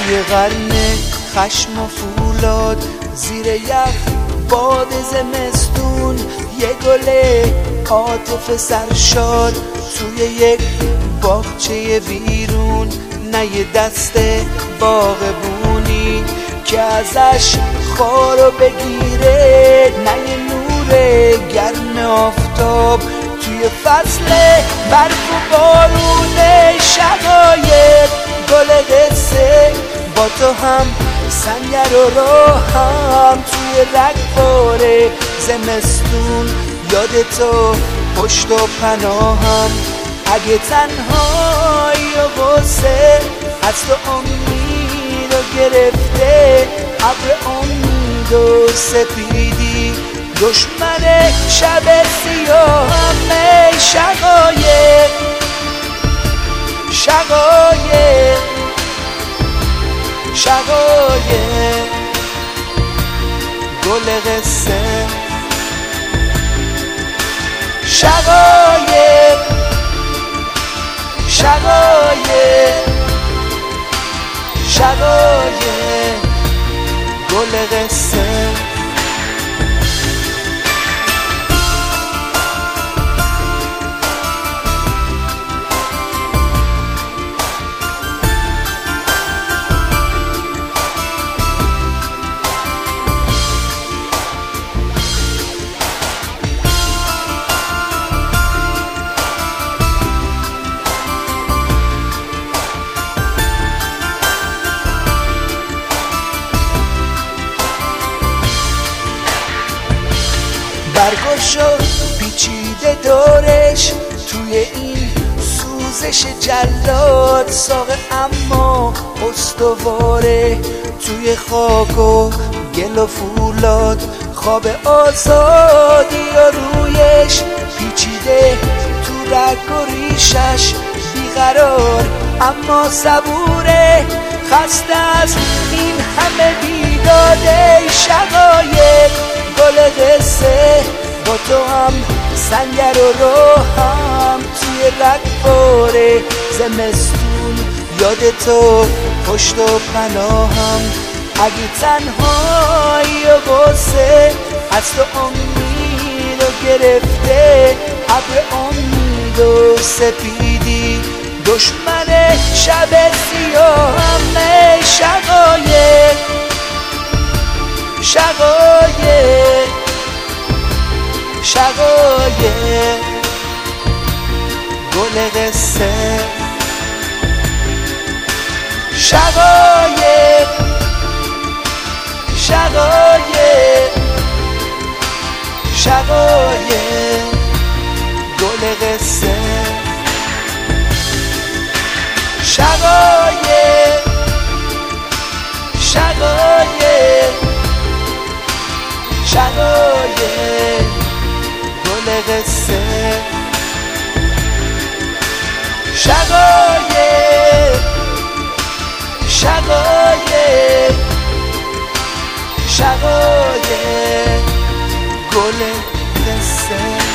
توی قرن خشم و فولاد، زیر یخ باد زمستون، یه گل عاطفه سرشار توی یک باغچه ویرون. نه یه دسته باغبونی که ازش خارو بگیره، نه یه نور گرم آفتاب توی فصل برف و بارون. شقایق گل قصه با تو هم سنگر و راهم توی رگبار زمستون. یاد تو پشت و پناهم، اگه تنهایی و غصه از تو امید و گرفته، ابر امید و سپیدی دشمن شب سیاهم. شقایق شقایق شقایق گل قصه. شقایق شقایق شقایق گل قصه. برگشو پیچیده دورش توی این سوزش جلاد، ساقه اما استواره توی خاک و گل و فولاد. خواب آزادی و رویش پیچیده تو رگ و ریشش، بیقرار اما صبوره، خسته از این همه بیداده. شقایق گل قصه با تو هم سنگر و راهم توی رگبار زمستون. یاد تو پشت و پناهم، اگه تنهایی و غصه از تو امید و گرفته، ابر امید و سپیدی دشمن شب سیاهم. شقایق شقایق شقایق گل قصه. شقایق شقایق شقایق گل قصه. شقایق شقایق شقایق گل قصه. شقایق شقایق شقایق گل قصه.